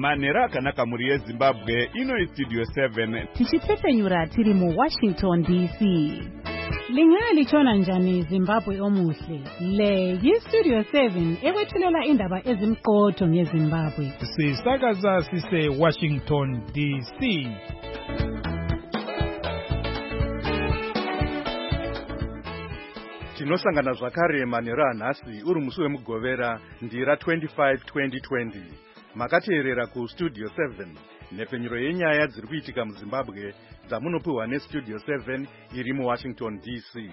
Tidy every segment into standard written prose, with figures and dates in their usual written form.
Manera akanaka muri yeZimbabwe ino Studio 7 tichipfepfenyura tiri muWashington DC. Lingalichona njani Zimbabwe omuhle? Le yiStudio 7 ekwethulela indaba ezimqotho ngeZimbabwe. Sisakaza sise Washington DC. Tinosangana zvakare Manera nhasi uri musi wemugovera ndira 25 2020. Makateerera kuStudio 7 nhepfenyuro yenyaya dziri kuitika muZimbabwe dzamunopiwa neStudio 7 iri muWashington DC.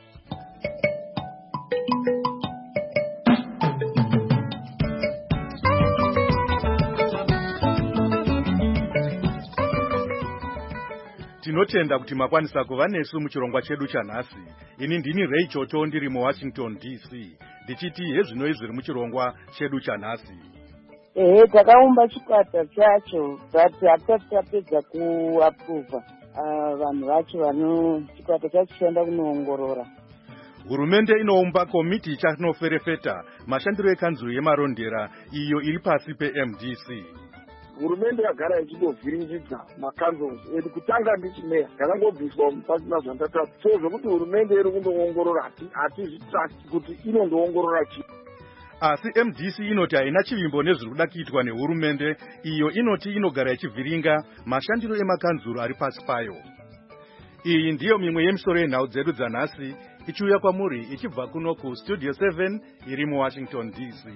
Tinotenda kuti makwanisa kuva nesu muchirongwa chedu chanhasi. Ini ndini Ray Choto ndiri muWashington DC. Ndichiti hezvino zviri muchirongwa chedu chanhasi. Takaumba chikwata chacho but hatisati tapedza kuapprova vanhu vacho vano chikwata chacho chienda kunoongorora. Hurumende inoumba komiti ichanoferefeta mashandiro ekanzuru yemarondera iyo iri pasi peMDC. Hurumende yagara ichindovhiringidza makanzuru edu kutanga ndichimeya yakangobviswa pasina zvandataura. So zvokuti hurumende iri kundoongorora hatizvitrust kuti inondoongorora chii. Asi MDC inoti haina chivimbo nezviri kuda kuitwa nehurumende iyo inoti inogara ichivhiringa mashandiro emakanzuru ari pasi payo. Iyi ndiyo mimwe yemisoro yenhau dzedu dzanhasi ichiuya kwamuri ichibva kuno kuStudio 7 iri muWashington DC.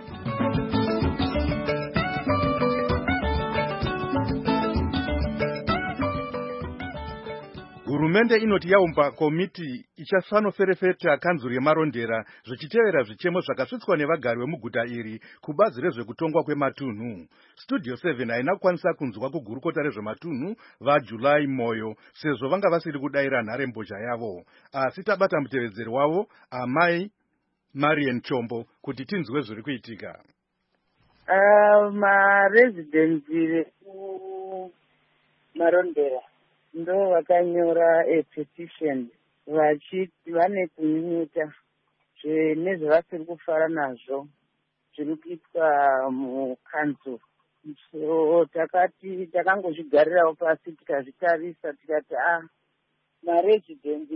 Hurumende inoti yaumba komiti ichafanoferefeta kanzuru yemarondera zvichitevera zvichemo zvakasvitswa nevagari vemuguta iri kubazi rezvekutongwa kwematunhu. Studio 7 haina kukwanisa kunzwa kugurukota rezvematunhu vaJuly Moyo sezvo vanga vasiri kudayira nharembozha yavo. Asi tabata mutevedzeri wavo Amai Marian Chombo kuti tinzwe zviri kuitika. Maresidents marondera ndo vakanyora petition vachiti vane kunyunyuta nezvavasiri kufara nazvo zviri kuitwa mukanzuru. So takangozvigarirawo pasi tikazvitarisa tikati maresidents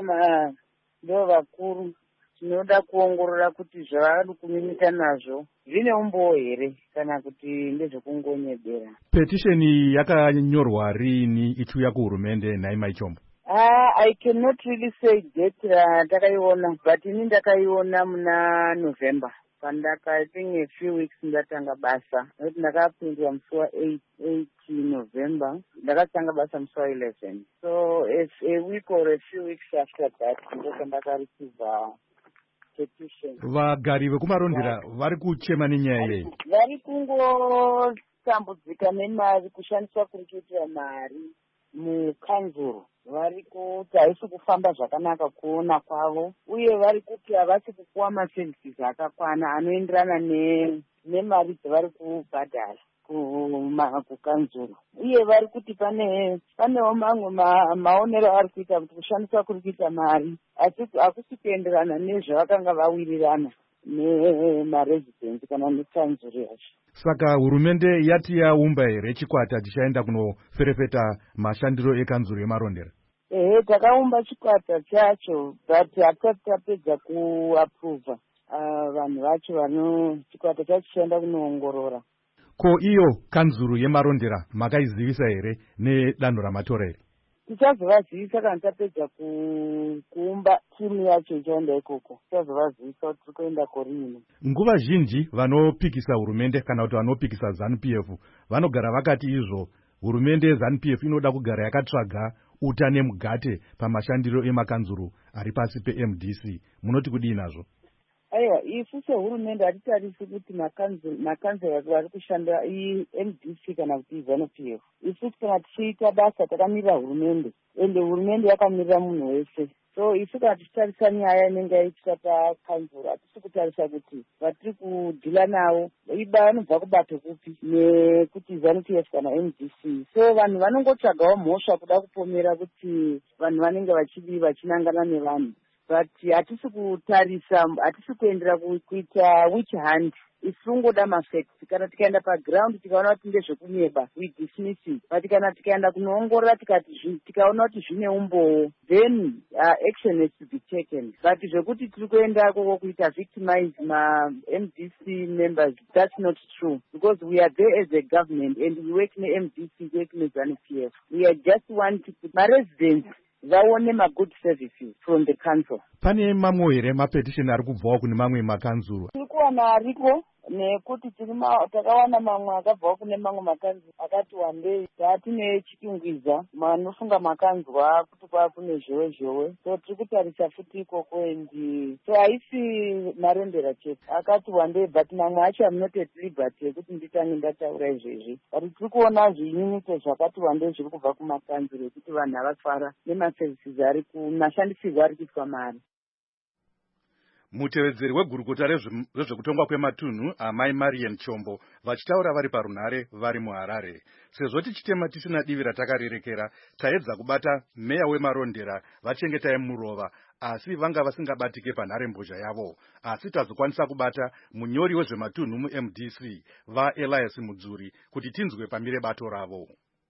ndo vakuru tinoda kuongorora kuti zvavari kunyunyuta nazvo zvine umbowo here kana kuti ndezvekungonyebera. Petition yakanyorwa rini ichiuya kuhurumende Naima Chombo? I cannot really say date takaiona, but ini ndakaiona muna November. I think a few weeks ndatanga basa. Ndakapindwa musi wa8 November. Ndakatanga basa musi wa 11. So if a week or a few weeks after that, ndakareceive petition. Vagari vekumarondera vari kuchema nenyaya yeyi? Vari kungotambudzika nemari, kushandiswa kuri kuitira mari mukanzuru. Vari kuti haisi kufamba zvakanaka kuona kwavo, uye vari kuti havasi kupuwa maservices akakwana anoenderana nemari dzavari kubhadhara kukanzuru. Uye vari kuti panewo mamwe maonero ari kuita kuti kushandiswa kuri kuita mari hakusi kuenderana nezvavakanga vawirirana nemaresidents kana nekanzuru yacho. Saka hurumende yati yaumba here chikwata chichaenda kunoferefeta mashandiro ekanzuru yemarondera? Takaumba chikwata chacho but hatisati tapedza kuapprova vanhu vacho chikwata chacho chichaenda kunoongorora. Ko iyo kanzuru yemarondera makaizivisa here nedanho ramatora here? Tichazovazivisa kana tapedza kuumba timu yacho ichaenda ikoko. Tichazovazivisa kuti tiri kuenda korini. Nguva zhinji vanopikisa hurumende kana kuti vanopikisa ZANU-PF vanogara vakati izvo hurumende ZANU-PF inoda kugara yakatsvaga uta nemugate pamashandiro emakanzuru ari pasi peMDC. Munoti kudii nazvo? Aiwa, isu sehurumende hatitarisi kuti makanzura vari kushanda iMDC kana kuti ZANU-PF. Isu kana tichiita basa takamirira hurumende, ende hurumende yakamirira munhu wese. So isu kana tichitarisa nyaya inenge yaitika pakanzura, hatisi kutarisa kuti vatiri kudhila navo vanobva kubato kupi nekuti ZANU-PF kana MDC. So vanhu vanongotsvagawo mhosva kuda kupomera kuti vanhu vanenge vachinangana nevanhu. but hatisi kutarisa, hatisi kuendera kuita witch hunt. Isungoda mafacts. Kana tikaenda paground tikaona kuti ndezvekunyeba, we dismiss it. But kana tikaenda kunoongorora tikaona kuti zvine umbowo, then action has to be taken. But zvekuti tiri kuenda kuita victimize MDC members, that's not true. Because we are there as a government and we work in MDC, work in ZANU-PF. We are just want to put my residents vaone good services from the council. Pane mamwe here mapetition ari kubvawo kune mamwe makanzuru? Tiri kuwana ariko nekuti takawana mamwe akabvawo kune mamwe makanzuru akati wandei taatine chitungwiza manofunga makanzwa kuti kwakune zhowe. So tiri kutarisa futi ikoko endi so haisi marondera chete akati wandei, but mamwe acho am not at liberty yekuti nditange ndataura izvezvi, but tiri kuona zvinyunyuto zvakati wandei zviri kubva kumakanzuru ekuti vanhu havafara nemaservices ari kumashandisirwo ari kuitwa mari. Mutevedzeri wegurukota rezvekutongwa kwematunhu amai Marian Chombo vachitaura vari parunhare vari muHarare. Sezvo tichitema tisina divi ratakarerekera, taedza kubata meya wemarondera Vachengetai Murova, asi vanga vasingabatike panharembozha yavo. Asi tazokwanisa kubata munyori wezvematunhu muMDC vaElias Mudzuri kuti tinzwe pamire bato ravo.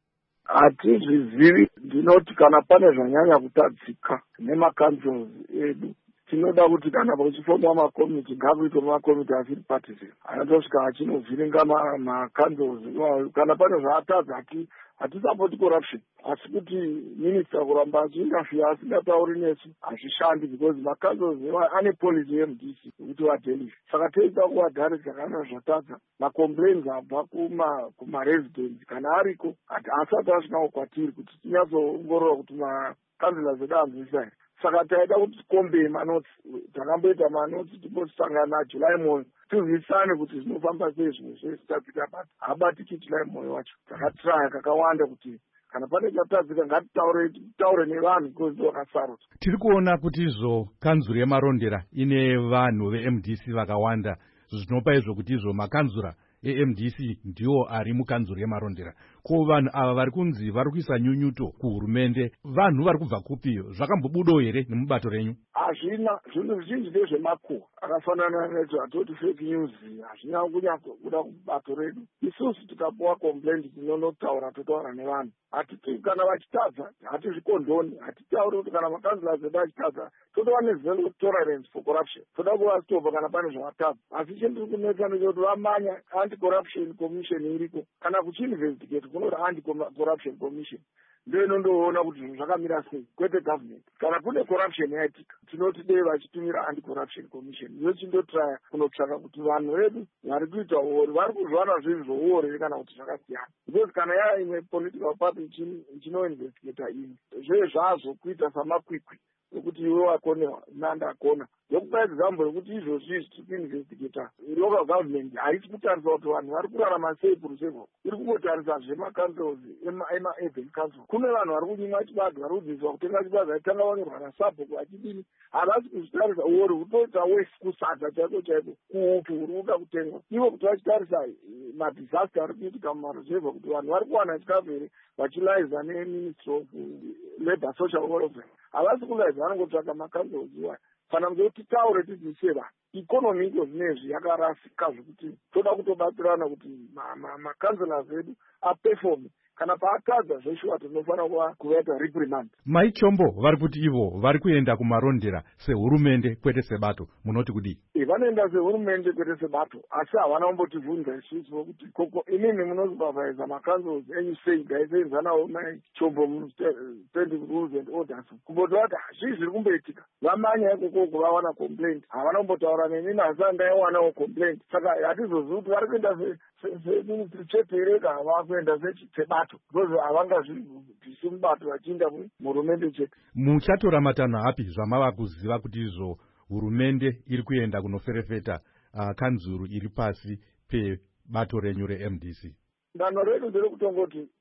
Hatizvizivi, ndinoti kana pane zvanyanya kutadzika nemakanzels edu, tinoda kuti kana pachifomwa makomiti ngakuitwe makomiti asiri partisan anotosvika achinovhiringa makanzels. Kana pane zvaatadza hatisapoti corruption, asi kuti minista kuramba achiinterfere asingatauri nesu hazvishandi, because makanzels ane policy yeMDC yekuti vadelisi. Saka toita kuvadarisa kana zvatadza macomplaints abva kumaresidents kana ariko asati asvikawo kwatiri kuti tinyatsoongorora kuti makanzela edu anzwisisa here. Saka taida kuti tikombe manotsi, takamboita manotsi timbosangana naJuly Moyo tizwisane kuti zvinofamba sei zvimwe zvese tadzika bata habatiki July Moyo wacho. Takatraya kakawanda kuti kana pane chatadzika ngatitaure nevanhu because vakasarudza. Tiri kuona kuti izvo kanzuru yemarondera ine vanhu veMDC vakawanda, zvinopa izvo kuti izvo makanzura eMDC ndiwo ari mukanzuru yemarondera. Ko vanhu ava vari kunzi vari kuisa nyunyuto kuhurumende, vanhu vari kubva kupiyo? Zvakambobudawo here nemubato renyu? Hazvina, zvinhu zvizhinji ndezvemakuhwa akafanana nezvatoti fake news, hazvina kunyatsobuda kubato redu. Isusu tikapuwa complaint tinonotaura, totaura nevanhu. Hatiti kana vachitadza hatizvikondoni, hatitauri kuti kana makanzela edu achitadza totowa nezero tolerance for corruption, toda kuvastoppa kana pane zvavatadza. Asi chendiri kunetsa ndechekuti vamanya anti-corruption commission iriko, kana kuchiinvestigate kunoti anti-corruption commission ndio inondoona kuti zvinhu zvakamira sei, kwete government. Kana kune corruption yaitika tinoti dei vachitumira anti-corruption commission yochindotaya kunotsvaka kuti vanhu vedu vari kuita uori vari kuzvana zvinhu zvouori kana kuti zvakasiyana. Because kana yaimwe political party chinoinvestigata ini zvee zvazvo kuita samakwikwi yokuti iwe wakonewa nandakona. Yokupa example yokuti izvozvi tiri kuinvestigata local government haisi kutarisa kuti vanhu vari kurarama sei kurusevho, iri kungotarisa zvemakanzels ema-urban council. Kune vanhu vari kunyimwa chibage, vari kudzidziswa kutenga chibage, aitanga vanyorwa nasabhuku achidini, havasi kuzvitarisa uori hutoita wese kusadza chaiko chaiko kuupi huri kuda kutengwa. Ivo kuti vachitarisa madisaster ari kuitika mumaruzevho kuti vanhu vari kuwana chikafu here vachilaiza neministry of labour social welfare, havasi kulaiza, vanongotsvaka makanzels iwayo. Kana kuti taure tidzidzise vanhu ikonomi iko zvinezvi yakarasika zvokuti toda kutobatsirana kuti makanzela edu aperforme. Kana paatadza zveshuwa tinofanira kuvaita reprimand. Mai Chombo vari kuti ivo vari kuenda kumarondera sehurumende kwete sebato, munoti kudii? Vanoenda sehurumende kwete sebato, asi havana kumbotivhunza isusu vokuti koko inini munosupervisa makanzels enyu sei gaiseenzanawo Mai Chombo muspending rules and orders, kumboti vati hazvii zviri kumboitika. Vamanya ikokoko vawana complaint, havana kumbotaura neni nasi andaiwanawo complaint. Saka hatizozivi kuti vari kuenda seministry chete here kana vava kuenda sebato, because havangazvibvisi mubato vachiinda muhurumende chete. Muchatora matanho api zvamava kuziva kuti izvo hurumende iri kuenda kunoferefeta kanzuru iri pasi pebato renyu reMDC? Danho redu ndere kutongoti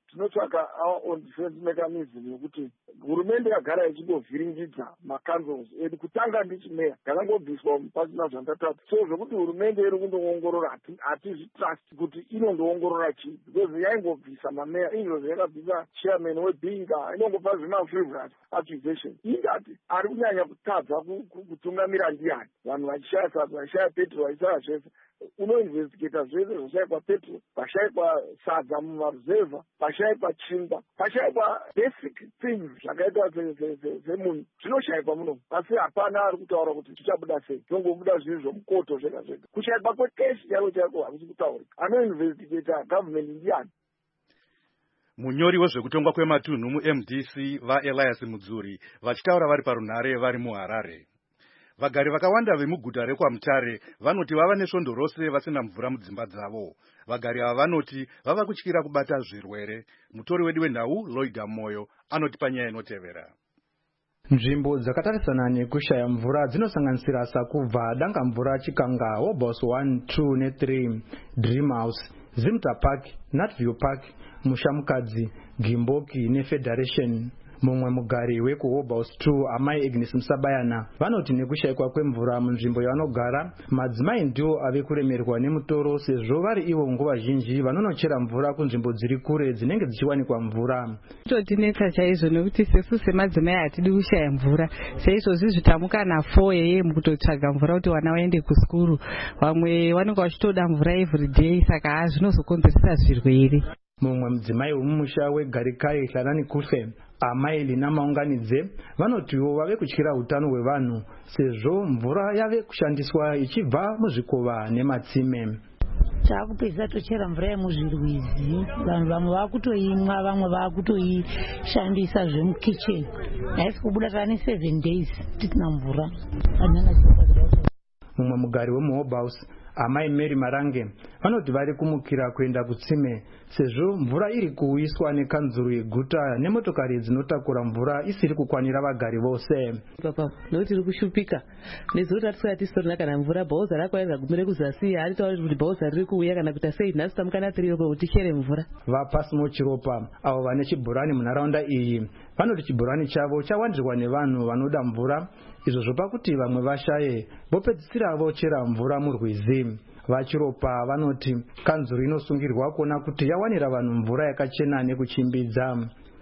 tinotsvaka our own defense mechanism yokuti hurumende yagara ichindovhiringidza macanzels edu. Kutanga ndichimeya ndakangobviswa pasina zvandatatu. So zvokuti hurumende iri kundoongorora hatizvitrust kuti inondoongorora chii, because yaingobvisa mameya izvo zvayakabvisa chairman webhinga inongopa zvima-frivolous accusation. ingati ari kunyanya kutadza kutungamira ndiani, vanhu vachishaya sadza, vachishaya petrol, vachishaya zvese. Unoinvestigata zvese zvashayikwa petrol, pashayikwa sadza mumaruzevha, pashayikwa chingwa, pashayikwa basic things zvakaitwa semunhu zvinoshayikwa muno. Asi hapana ari kutaura kuti tichabuda sei, tongobuda zvinhu zvomukoto zvega zvega. Kushayikwa kwekeshi chaiwo chaiko hakusi kutaurika. Anoinvestigata government ndiani? Munyori wezvekutongwa kwematunhu muMDC vaElias Mudzuri vachitaura vari parunhare vari muHarare. Vagari vakawanda vemuguta rekwaMutare vanoti vava nesvondo rose vasina mvura mudzimba dzavo. Vagari ava vanoti vava kutyira kubata zvirwere. Mutori wedu wenhau Lloyd Moyo anoti panyaya inotevera. Nzvimbo dzakatarisana nekushaya mvura dzinosanganisira Sakubva, Danga Mvura, Chikanga, Hobos 1, 2 ne3, Dreamhouse, Zimta Park, Nutview Park, Mushamukadzi, Gimboki neFederation. Mumwe mugari wekuHobos 2 amai Agnes Musabayana vanoti nekushayikwa kwemvura munzvimbo yavanogara madzimai ndiwo ave kuremerwa nemutoro sezvo vari ivo nguva zhinji vanonochera mvura kunzvimbo dziri kure dzinenge dzichiwanikwa mvura. Totinetsa chaizvo nekuti sesu semadzimai hatidi kushaya mvura. Saizvozvi zvitamuka na4 AM kutotsvaga mvura kuti vana vaende kuskuru. Vamwe vanenge vachitoda mvura every day, saka zvinozokonzeresa zvirwere. Mumwe mudzimai wemumusha weGarikai Hlanani Kuhle amai Lina Maunganidze vanotiwo vave kutyira utano hwevanhu sezvo mvura yave kushandiswa ichibva muzvikova nematsime. Takupedza tochera mvura yemuzvirwizi, vanhu vamwe vakutoimwa, vamwe vakutoishandisa zvemukicheni. Haisi kubuda tane 7 days tisina mvura. Mumwe mugari wemuHobhouse amai Mary Marange vanoti vari kumukira kuenda kutsime sezvo mvura iri kuuyiswa nekanzuru yeguta nemotokari dzinotakura mvura isiri kukwanira vagari vose. Papa noti iri kushupika nezuro tatisika tisina kana mvura bhauza rakwaira gumire kuzasi aritaura kuti bhauza riri kuuya kana kuita sei nhasi tamukana tiri yoko kuti chere mvura. Vapasimo Chiropa avo vane chibhorani munharaunda iyi vanoti chibhorani chavo chawandirwa nevanhu vanoda mvura izvo zvopa kuti vamwe vashaye vopedzisira vochera mvura murwizi. Vachiropa vanoti kanzuru inosungirwa kuona kuti yawanira vanhu mvura yakachena nekuchimbidza.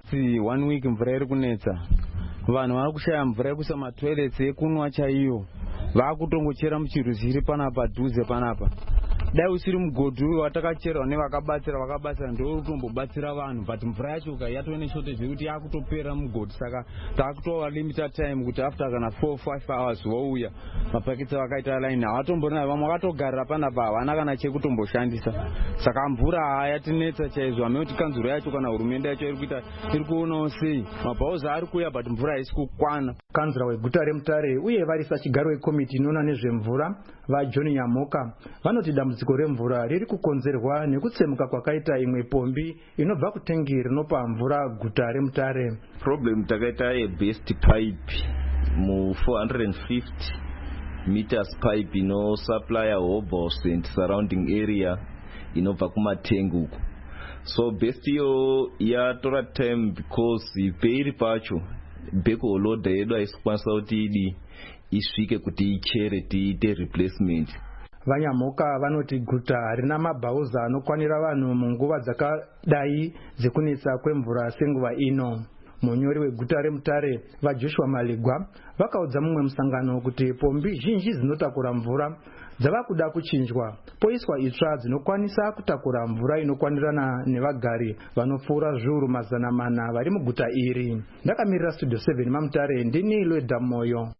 1 week mvura iri kunetsa, vanhu vari kushaya mvura yekuisa matoilets ekunwa chaiyo, vakutongochera muchirwizi iri panapa dhuze panapa. Dai usiri mugodhi watakachera nevakabatsira ndio utombobatsira vanhu, but mvura yacho yatove neshortage yekuti yakutopera mugodhi, saka takutova limited time kuti after kana 4-5 hours wouya mapaketi vakaita line havatomborina, vamwe vakatogarira panapa havana kana chekutomboshandisa. Saka mvura yatinetsa chaizvo, hamene kuti kanzuro yacho kana hurumende yacho iri kuonawo sei mabhauza ari kuuya but mvura haisi kukwana. Kanzura weguta reMutare uye varisa chigaro wekomiti inoona nezvemvura vaJohn Nyamoka vanoti dambudziko remvura riri kukonzerwa nekutsemuka kwakaita imwe pombi inobva kutengi rinopa mvura guta reMutare. Problem takaita best pipe mu 450 meters pipe ino supply Hobos and surrounding area inobva kumatengu uko. So best yo yatora time because peiri pacho beko loader yedu aisikwanisa kuti idi isvike kuti ichere tiite replacement. Vanyamoka vanoti guta harina mabhauza anokwanira vanhu munguva dzakadai dzekunetsa kwemvura senguva ino. Munyori weguta reMutare vaJoshua Maligwa vakaudza mumwe musangano kuti pombi zhinji dzinotakura mvura dzava kuda kuchinjwa poiswa itsva dzinokwanisa kutakura mvura inokwanirana nevagari vanopfuura zviuru 400 vari muguta iri. Ndakamirira Studio 7 maMutare ndini Lloyd Moyo.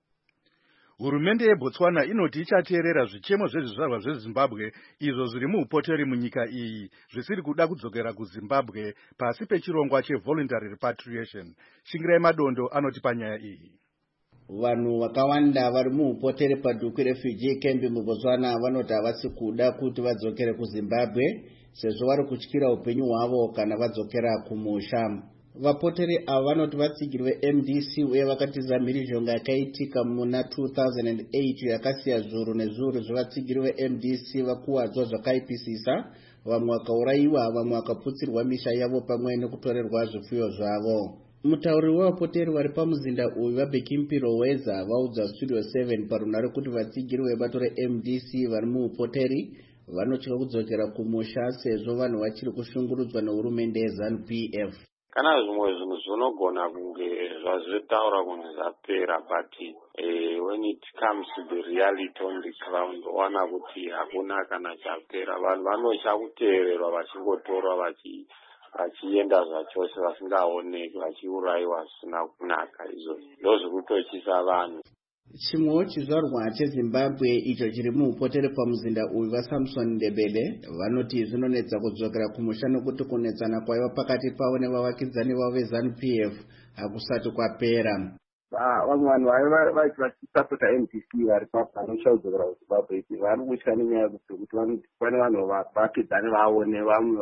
Hurumende yeBotswana inoti ichateerera zvichemo zvezvizvarwa zveZimbabwe izvo zviri muupoteri munyika iyi zvisiri kuda kudzokera kuZimbabwe pasi pechirongwa chevoluntary repatriation. Shingirai Madondo anoti panyaya iyi. Vanhu vakawanda vari muupoteri paDuku refugee camp muBotswana vanoti havasi kuda kuti vadzokere kuZimbabwe sezvo vari kutyira upenyu hwavo kana vadzokera kumusha. Vapoteri ava vanoti vatsigirwe MDC uye vakatiza mhirizhonga yakaitika muna 2008 yakasiya zviuru nezviuru zvevatsigirwe MDC vakuwadzwa zvakaipisisa vamwe vakaurayiwa, vamwe vakaputsirwa misha yavo pamwe nekutorerwa zvipfuyo zvavo. Mutauri wevapoteri vari pamuzinda uyu vaBheki Mpiro Weza vaudza Studio 7 parunhare kuti vatsigiri vebato reMDC vari muupoteri vanotya kudzokera kumusha sezvo vanhu vachiri kushungurudzwa nehurumende yeZANU-PF. Kana zvimwe zvinhu zvinogona kunge zvazvitaura kunge zvapera, but when it comes to the reality on the ground wana kuti hakuna kana chapera. Vanhu vanotya kuteererwa vachingotorwa vachienda zvachose vasingaoneki, vachiurayiwa zvisina kunaka. Izvo ndozviri kutochisa vanhu. Chimwewo chizvarwa cheZimbabwe icho chiri muupoteri pamuzinda uyu vaSamson Ndebele vanoti zvinonetsa kudzokera kumusha nokuti kunetsana kwaiva pakati pavo nevavakidzani vavo veZANU-PF hakusati kwapera. Vamwe vanhu vachisapota MDC vari panosha kudzokera kuZimbabwe vari kutya nenyaya yekuti pane vanhu vavakidzani vavo nevamwe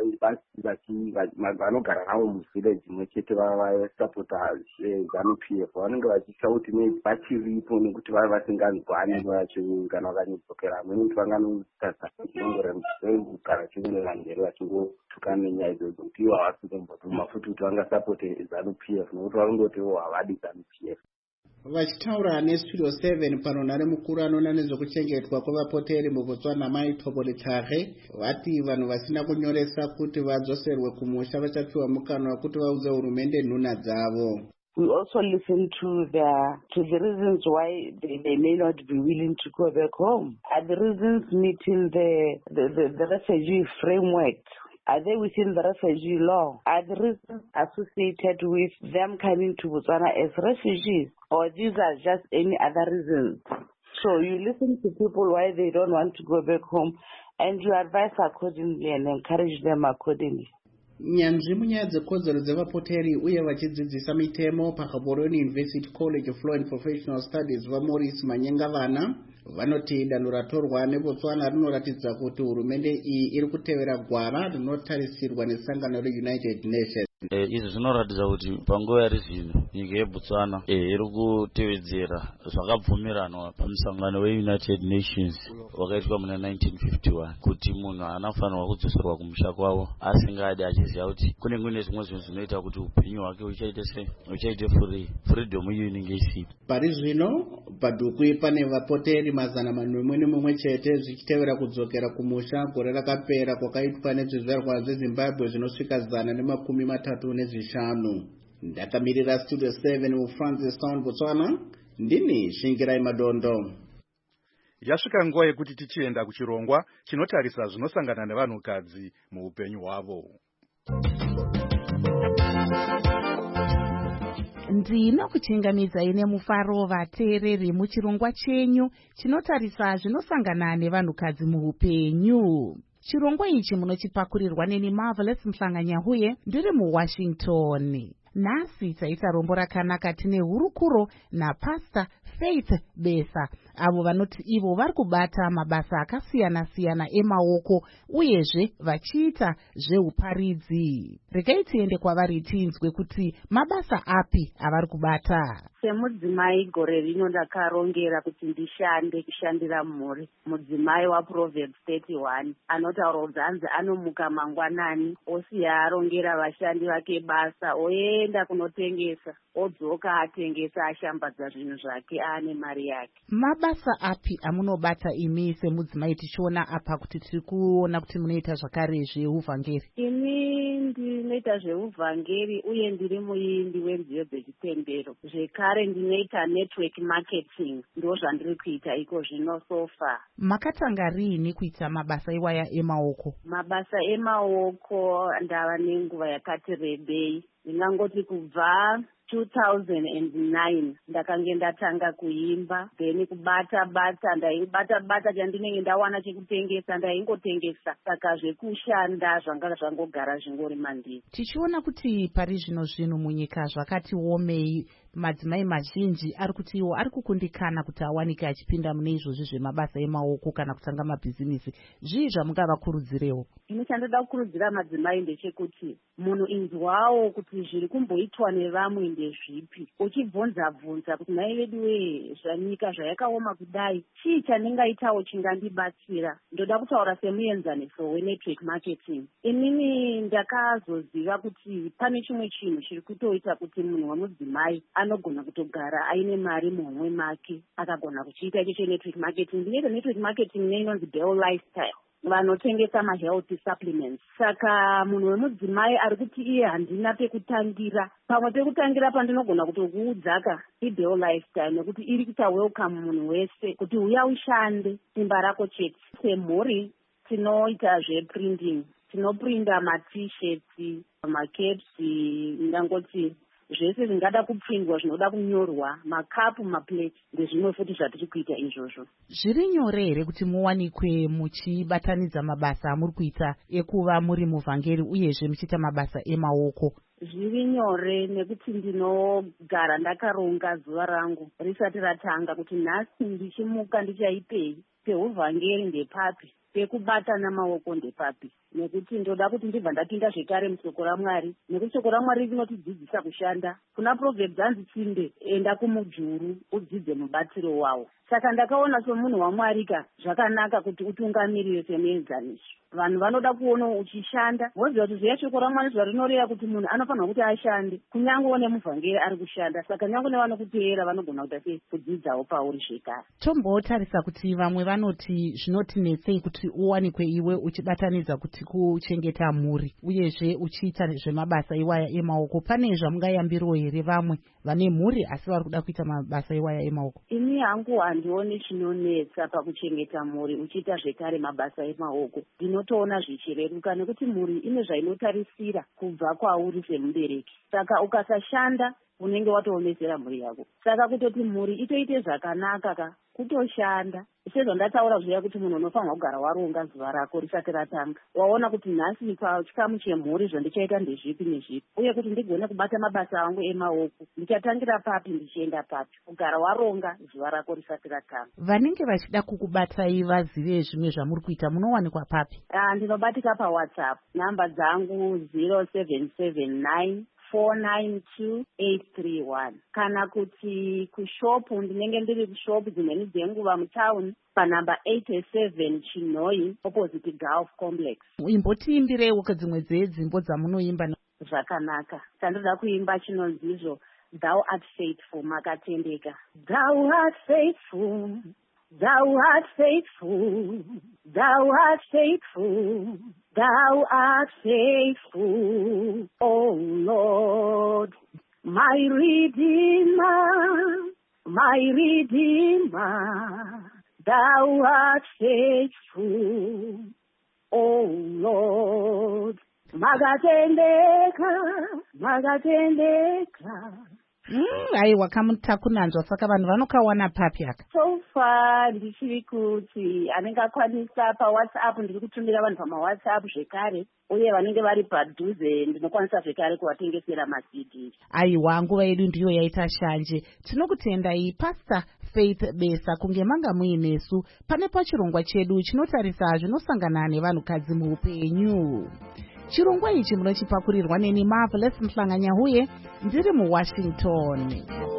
vanogara navo muvhileji imwe chete vasapota ZANU-PF vanenge vachitya kuti vachiripo nekuti vari vasinganzwani kana vakanyodzokera amweni kuti vanganotadza kana chingorera njere vachingotukana nenyaya idzodzo kuti ivo havasi kumbotuma futi kuti vangasapote ZANU-PF nokuti vanongotiwo havadi ZANU-PF. Vachitaura neStudio 7 panonhare mukuru anoona nezvekuchengetwa kwevapoteri muBotswana Mai Thobolethare vati vanhu vasina kunyoresa kuti vadzoserwe kumusha vachapiwa mukana wekuti vaudze hurumende nhuna dzavo. We also listen to the reasons why they may not be willing to go back home. Are the reasons meeting the refugee framework? Are they within the refugee law? Are the reasons associated with them coming to Botswana as refugees? Or these are just any other reasons? So you listen to people why they don't want to go back home and you advise accordingly and encourage them accordingly. Nyanzvi munyaya dzekodzero dzevapoteri uye vachidzidzisa mitemo paGaborone University College of Law and Professional Studies vaMaurice Manyengavana vanoti danho ratorwa neBotswana rinoratidza kuti hurumende iyi iri kutevera gwara rinotarisirwa nesangano reUnited Nations. Izvi zvinoratidza kuti panguva yari zvino nyika yeBotswana iri kutevedzera zvakabvumiranwa pamusangano weUnited Nations wakaitwa muna 1951 kuti munhu anafanirwa kudzoserwa kumusha kwavo asingadi achiziva kuti kune zvimwe zvinhu zvinoita kuti upenyu hwake uchaite freedom iyo inenge isipo. Pari zvino padhukwi pane vapoteri mazana manomwe nemumwe chete zvichitevera kudzokera kumusha gore rakapera kwakaitwa nezvizvarwa zveZimbabwe zvinosvika 135. Ndakamirira Studio 7 muFrancis Town Botswana ndini Shingirai Madondo. Yasvika nguva yekuti tichienda kuchirongwa chinotarisa zvinosangana nevanhukadzi muupenyu hwavo. Ndinokuchingamidzai nemufaro vateereri muchirongwa chenyu chinotarisa zvinosangana nevanhukadzi muupenyu. Chirongwa ichi munochipakurirwa neni Marvelous Mhlanganyahuye ndiri muWashington. Nhasi taita rombo rakanaka tine hurukuro naPastor Faith Besa avo vanoti ivo vari kubata mabasa akasiyana-siyana emaoko uyezve vachiita zveuparidzi. Regai tiende kwavari tinzwe kuti mabasa api avari kubata. Semudzimai gore rino ndakarongera kuti ndishande kushandira mhuri. Mudzimai waProverbs 31 anotaura kuti anzi anomuka mangwanani osiya arongera vashandi vake basa oenda kunotengesa odzoka atengesa ashambadza zvinhu zvake ane mari yake. Mabasa api amunobata imi semudzimai tichiona apa kuti tiri kuona kuti munoita zvakare zveuvhangeri? Ini ndinoita zveuvhangeri uye ndiri muimbi wenziyo dzechipembero. Zvekare ndinoita network marketing. Ndo zvandiri kuita iko zvino sofa. Makatanga rini kuita mabasa iwaya emaoko? Mabasa emaoko ndava nenguva yakati rebei. Ndingangoti kubva 2009 ndakange ndatanga kuimba, then kubata ndaibata chandinenge ndawana chekutengesa ndaingotengesa, saka zvekushanda zvanga zvangogara zvingori mandiri. Tichiona kuti pari zvino munyika zvakati omei, madzimai mazhinji ari kuti iwo ari kukundikana kuti awanike achipinda mune izvozvi zvemabasa emaoko kana kutanga mabhizinisi. Zvii zvamungavakurudzirewo? Ine chandoda kukurudzira madzimai ndechekuti munhu inzwawo kuti zviri kumboitwa nevamwe ndezvipi, uchibvunza kuti mai vedu wee zvanyika zvayakaoma kudai, chii chandingaitawo chingandibatsira. Ndoda kutaura semuenzaniso wenetwork marketing. Inini ndakazoziva kuti pane chimwe chinhu chiri kutoita kuti munhu wemudzimai anogona kutogara aine mari muhomwe make akagona kuchiita ichocho network marketing. Ndinoita network marketing neinonzi Bell Lifestyle, vanotengesa mahealth supplements. Saka munhu wemudzimai ari kuti iye handina pekutangira, pamwe pekutangira pandinogona kutokuudzaka iBell Lifestyle, nekuti iri kuita welcome munhu wese kuti uya ushande simba rako chete. Semhuri tinoita zveprinting, tinoprinda ma-t-shirts, makepsi, ndangoti zvese zvingada kuprindwa zvinoda kunyorwa, makapu, maplate ndezvimwe futi zvatiri kuita izvozvo. Zviri nyore here kuti muwanikwe muchibatanidza mabasa amuri kuita ekuva muri muvhangeri uyezve muchiita mabasa emaoko? Zviri nyore nekuti ndinogara ndakaronga zuva rangu risati ratanga kuti nhasi ndichimuka ndichaipei, peuvhangeri ndepapi, pekubata namaoko ndepapi, nekuti ndoda kuti ndibva ndapinda zvekare musoko raMwari, nekuti shoko raMwari rinotidzidzisa kushanda. Kuna Proverbs anzi tsinde, enda kumujuru udzidze mubatiro wawo. Saka ndakaona somunhu waMwari zvakanaka kuti utungamirire semuenzaniso. Vanhu vanoda kuona uchishanda, voziva kuti zviya shoko raMwari zvarinoreva kuti munhu anofanira kuti ashande, kunyange nemuvhangeri ari kushanda. Saka nyange nevanokuteera vanogona kuita sekudzidzawo pauri zvekare. Tombotarisa kuti vamwe vanoti zvinotinetsei kuti uwanikwe iwe uchibatanidza kuti kuchengeta mhuri uyezve uchiita zvemabasa iwaya emaoko. Pane zvamungayambiriwo here vamwe vane mhuri asi vari kuda kuita mabasa iwaya emaoko? Ini hangu handioni chinonetsa pakuchengeta mhuri uchiita zvekare mabasa emaoko. Ndinotoona zvichireruka nekuti mhuri ine zvainotarisira kubva kwauri semubereki. Saka ukasashanda unenge watoomesera mhuri yako. Saka kutoti mhuri itoite zvakanaka kutoshanda. Sezvandataura zviya kuti munhu unofanira kugara waronga zuva rako risati ratanga. Waona kuti nhasi pachikamu chemhuri zvandichaita ndezvipi nezvipi, uye kuti ndigone kubata mabasa angu emaoko ndichatangira papi ndichienda papi. Kugara waronga zuva rako risati ratanga. Vanenge vachida kukubatai vazive zvimwe zvamuri kuita munowanikwa papi? Ndinobatika paWhatsApp. Namba dzangu 0779 492-831. Kana kuti kushopu, ndinenge ndiri kushopu dzimweni dzenguva mutawuni panamba 87 Chinoi opposite Gulf Complex. Imbotiimbirewo dzimwe dzedzimbo dzamunoimba. Zvakanaka. Chandoda kuimba chinonzizvo Thou art faithful, makatendeka. Thou art faithful, thou art faithful, thou art faithful. Thou art faithful, O Lord, my Redeemer, my Redeemer. Thou art faithful, O Lord. Makatendeka, makatendeka. Aiwa, kamutakunanzwa, saka vanhu vanokawana papi aka? So far ndichiri kuti anenge akwanisa paWhatsApp, ndiri kutumira vanhu pamaWhatsApp zvekare, uye vanenge vari padhuze ndinokwanisa zvekare kuvatengesera maCD. Aiwa, nguva yedu ndiyo yaita shanje. Tinokutendai Pastor Faith Besa kunge manga muinesu pane pachirongwa chedu chinotarisa zvinosangana nevanhukadzi muupenyu. Chirongwa ichi munochipakurirwa neni Marvelous Mhlanganyahuye ndiri muWashington.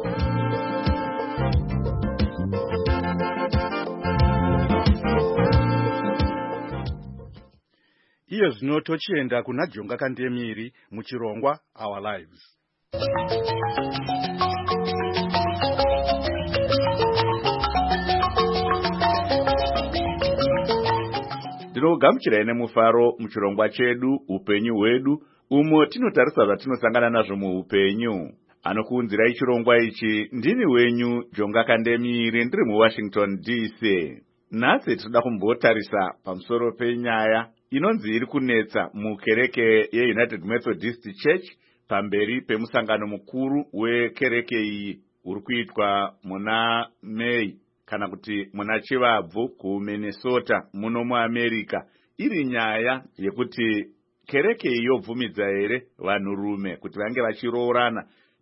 Iyo zvino tochienda kuna Jonga Kandemiri muchirongwa Our Lives. Ndinogamuchirai nemufaro muchirongwa chedu upenyu hwedu, umo tinotarisa zvatinosangana nazvo muupenyu. Anokuunzirai chirongwa ichi ndini wenyu Jonga Kandemiri ndiri muWashington DC. Nhasi tinoda kumbotarisa pamusoro penyaya inonzi iri kunetsa mukereke yeUnited Methodist Church pamberi pemusangano mukuru wekereke iyi uri kuitwa muna May kana kuti muna Chivabvu kuMinnesota muno muAmerica. Iri nyaya yekuti kereke iyi yobvumidza here vanhurume kuti vange vachiroorana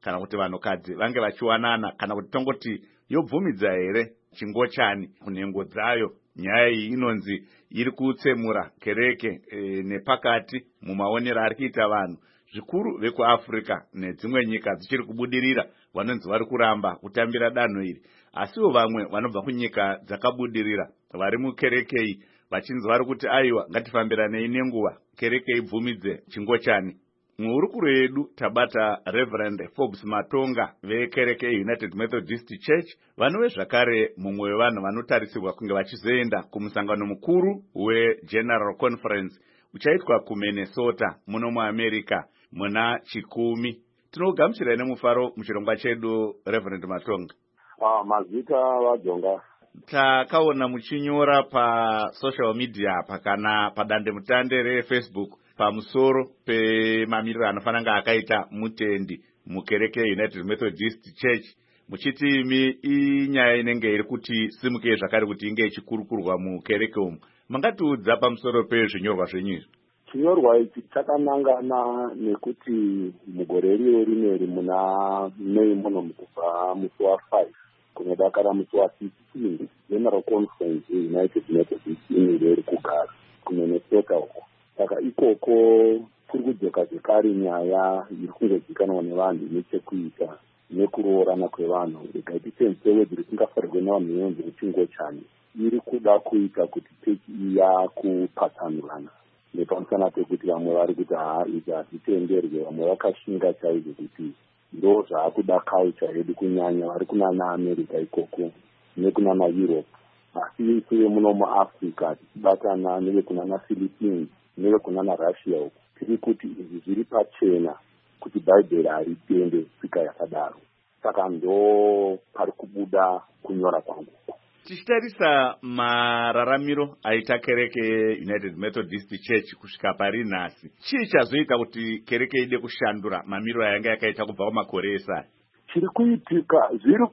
kana kuti vanhukadzi vange vachiwanana, kana kuti tongoti yobvumidza here chingochani kunhengo dzayo. Nyaya iyi inonzi iri kutsemura kereke nepakati mumaonero ari kuita vanhu zvikuru vekuAfrica nedzimwe nyika dzichiri kubudirira vanonzi vari kuramba kutambira danho iri. Asiwo vamwe vanobva kunyika dzakabudirira vari mukereke iyi vachinzi vari kuti aiwa, ngatifambiranei nenguva, kereke ibvumidze chingochani. Muhurukuro yedu tabata Reverend Forbes Matonga vekereke United Methodist Church, vanove zvakare mumwe wevanhu vanotarisirwa kunge vachizoenda kumusangano mukuru weGeneral Conference uchaitwa kuMinnesota muno muAmerica muna chikumi. Tinogamuchira nemufaro muchirongwa chedu Reverend Matonga. Mazita vajonga. Takaona muchinyora pasocial media kana padande mutande reFacebook pamusoro pemamiriro anofanira akaita mutendi mukereke United Methodist Church, muchiti imi inyaya inenge iri kuti simuke zvakare kuti inge ichikurukurwa mukereke umu. Mangatiudza pamusoro pezvinyorwa zvenyu izvi? Chinyorwa ichi chakanangana nekuti mugore rineri muna Mei muno kubva musi wa5 kunodakara musi wa16 General Conference United Methodist iri kugara kuMinnesota uko. Saka ikoko kuri kudzoka zvekare nyaya iri kungozikanwa nevanhu nechekuita nekuroorana kwevanhu. Rikaiti sensewe dziri kungafarirwe nevanhu venzi muchingochani iri kuda kuita kuti chechi iya kupatsanurana nepamusana pekuti vamwe vari kuti izvi hazvitenderwe, vamwe vakashinga chaizvo kuti ndo zvaakuda culture yedu kunyanya vari kunana America ikoko nekunana Europe. Asi isuwe muno muAfrica tichibatana nevekunana Philippines nevekunana Russia uko tiri kuti izvi zviri pachena kuti Bhaibheri haritende tsika yakadaro. Saka ndo pari kubuda kunyora kwangu. Tichitarisa mararamiro aita kereke United Methodist Church kusvika pari nhasi, chii chazoita kuti kereke ide kushandura mamiriro yanga yakaita kubva kumakore esari? Chiri kuitika zviri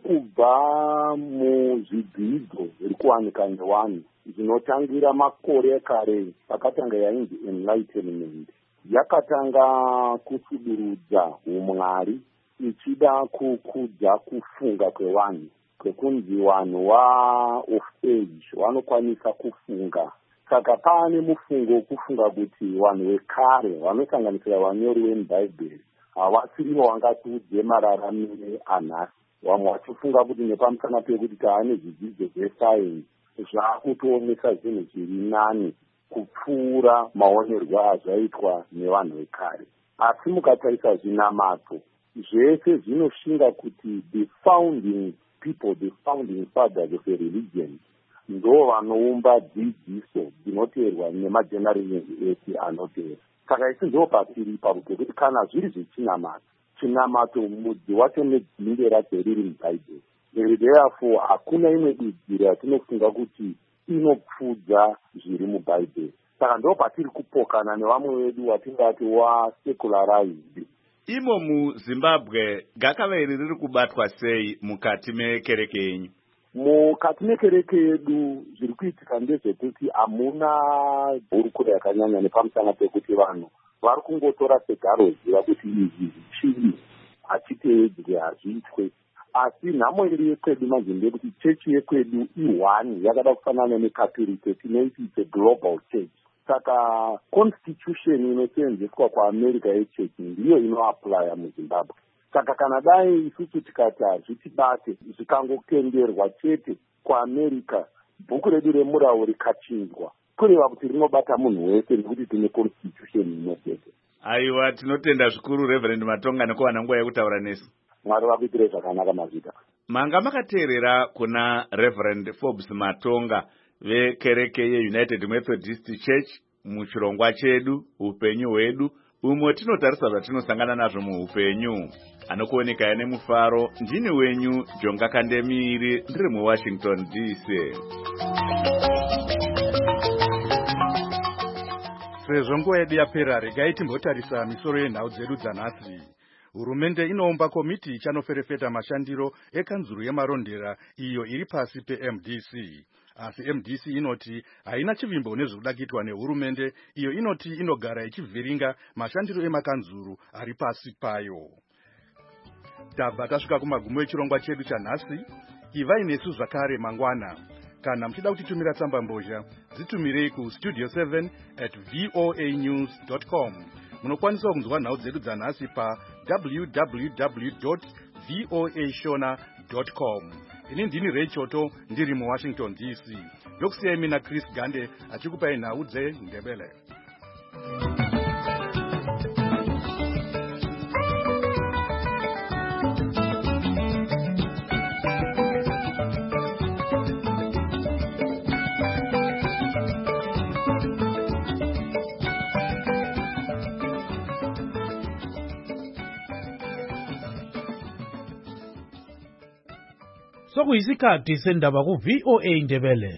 kubva muzvidzidzo zviri kuwanika nevanhu zvinotangira makore ekare pakatanga yainzi enlightenment. Yakatanga kusudurudza umwari ichida kukudza kufunga kwevanhu, kwekunzi vanhu of age vanokwanisa kufunga. Saka pane mufungo wekufunga kuti vanhu vekare vanosanganisira vanyori vemubhaibheri havasirivo vangatiudze mararamire anhasi. Vamwe vachifunga kuti nepamusana pekuti taane zvidzidzo zvesayensi zvaakutoonesa zvinhu zviri nani kupfuura maonerwo azvaitwa nevanhu vekare. Asi mukatarisa zvinamato zvese zvinoshinga kuti the founding people, the founding fathers of a religion ndo vanoumba dzidziso dzinoteerwa nemagenerations ese anoteera. Saka isi ndo patiri ipapo pekuti kana zviri zvechinamato, chinamato mudzi wacho nedzinde racho riri mubhaibheri. Therefore hakuna imwe dudziro yatinofunga kuti inopfudza zviri mubhaibheri. Saka ndo patiri kupokana nevamwe vedu watingati wasecularize. Imo muZimbabwe gakava iri riri kubatwa sei mukati mekereke yenyu? Mukati mekereke yedu zviri kuitika ndezvekuti hamuna hurukuro yakanyanya nepamusana pekuti vanhu vari kungotora segaro ziva kuti izvi zvichii hachiteedzwe hazviitwe. Asi nhamo iri yekwedu manje ndeyekuti chechi yekwedu i1 yakada kufanana nekatolike tinoiti it's a global church. Saka constitution inoseenzeswa kuAmerica yechechi ndiyo inoaplya muZimbabwe. Saka kana dai isusu tikati hazvitibate zvikangotenderwa chete kuAmerica, bhuku redu remurau rikachinjwa, kureva kuti rinobata munhu wese nekuti tine constitution inosese. Aiwa, tinotenda zvikuru Reverend Matonga nekuwana nguva yekutaura nesu. Mwari vakuitire zvakanaka mazita. Manga makateerera kuna Reverend Forbes Matonga vekereke yeUnited Methodist Church muchirongwa chedu upenyu hwedu, umwe tinotarisa zvatinosangana nazvo muupenyu. Anokuoneka nemufaro, ndini wenyu Jonga Kandemiri, ndiri muWashington DC. Sezvo nguva yedu yapera, regai timbotarisa misoro yenhau dzedu dzanhasi. Hurumende inoumba komiti ichanoferefeta mashandiro ekanzuru yemarondera iyo iri pasi peMDC. Asi MDC inoti haina chivimbo nezvikuda kuitwa nehurumende, iyo inoti inogara ichivhiringa mashandiro emakanzuru ari pasi payo. tabva tasvika kumagumo echirongwa chedu chanhasi. Ivai nesu zvakare mangwana. Kana muchida kutitumira tsamba mbozha, dzitumirei ku studio7@voanews.com. Munokwanisa kunzwa nhau dzedu dzanhasi pa www.voashona.com. Ini ndini Ray Choto, ndiri muWashington DC. Ndokusiyai mina Chris Gande achikupai nhau dzeNdebele. Sokuyisikhathi sendaba ku VOA Ndebele.